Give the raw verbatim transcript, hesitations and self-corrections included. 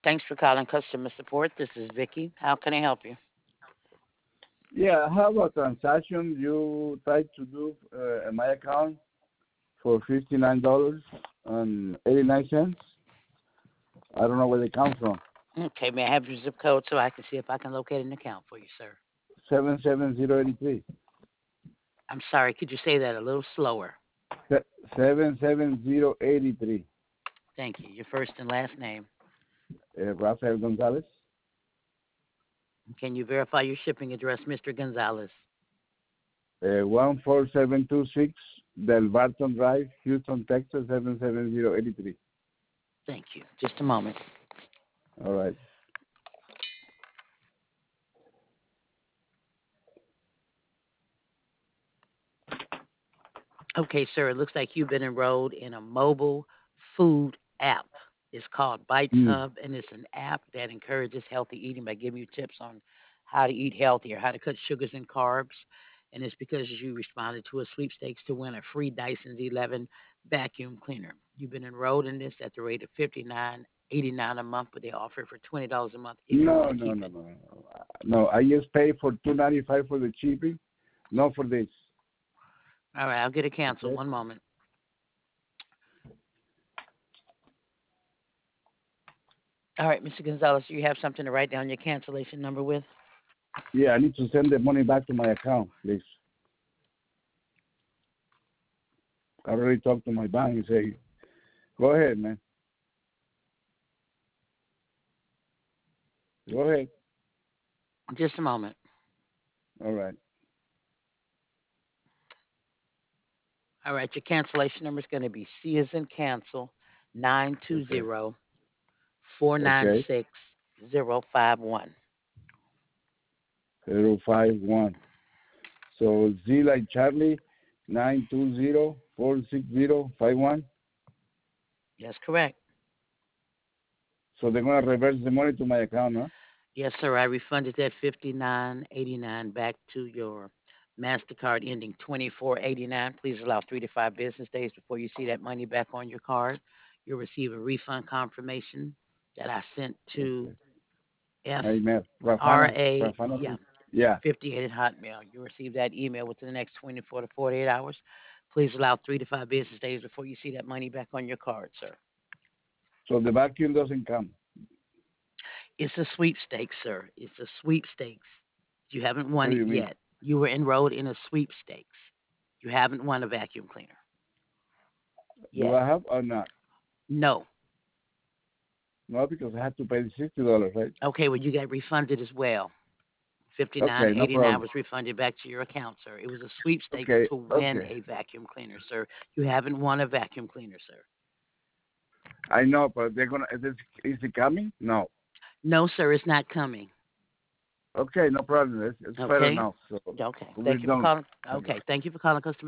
Thanks for calling customer support. This is Vicky. How can I help you? Yeah, I have a transaction you tried to do uh, in my account for fifty-nine dollars and eighty-nine cents. I don't know where they come from. Okay, may I have your zip code so I can see if I can locate an account for you, sir? seven seven zero eight three. I'm sorry, could you say that a little slower? seven seven zero eight three. Thank you. Your first and last name. Uh, Rafael Gonzalez. Can you verify your shipping address, Mister Gonzalez? Uh, one four seven two six Del Barton Drive, Houston, Texas, seven seven zero eight three. Thank you. Just a moment. All right. Okay, sir, it looks like you've been enrolled in a mobile food app. It's called Bites Mm. Hub, and it's an app that encourages healthy eating by giving you tips on how to eat healthy or how to cut sugars and carbs. And it's because you responded to a sweepstakes to win a free Dyson Z eleven vacuum cleaner. You've been enrolled in this at the rate of fifty-nine eighty-nine a month, but they offer it for twenty dollars a month if you No, want to no, keep no, it. no, no. No, I just pay for two ninety five for the shipping, not for this. All right, I'll get it canceled. Okay. One moment. All right, Mister Gonzalez, do you have something to write down your cancellation number with? Yeah, I need to send the money back to my account, please. I already talked to my bank and say, go ahead, man. Go ahead. Just a moment. All right. All right, your cancellation number is going to be C as in cancel, nine two Okay. zero four nine Okay. six zero five one. Zero five one. So Z like Charlie, nine two zero four six zero five one. That's correct. So they're gonna reverse the money to my account, huh? Yes, sir. I refunded that fifty-nine eighty-nine back to your MasterCard ending twenty-four eighty-nine. Please allow three to five business days before you see that money back on your card. You'll receive a refund confirmation that I sent to Okay. F I met R Rafana. A, Rafana. yeah, Yeah. fifty-eight at Hotmail. You'll receive that email within the next twenty-four to forty-eight hours. Please allow three to five business days before you see that money back on your card, sir. So the vacuum doesn't come. It's a sweepstakes, sir. It's a sweepstakes. You haven't What won do it you mean? yet. You were enrolled in a sweepstakes. You haven't won a vacuum cleaner Do yet. I have or not? No. No, because I have to pay the sixty dollars, right? Okay, well, you got refunded as well. Fifty-nine Okay, no eighty-nine problem. was refunded back to your account, sir. It was a sweepstakes Okay, to win okay. a vacuum cleaner, sir. You haven't won a vacuum cleaner, sir. I know, but they're gonna. Is it, is it coming? No. No, sir, it's not coming. Okay, no problem. It's, it's fair Okay. enough. So Okay. we're Thank you for done. calling. Okay. Okay. Thank you for calling customer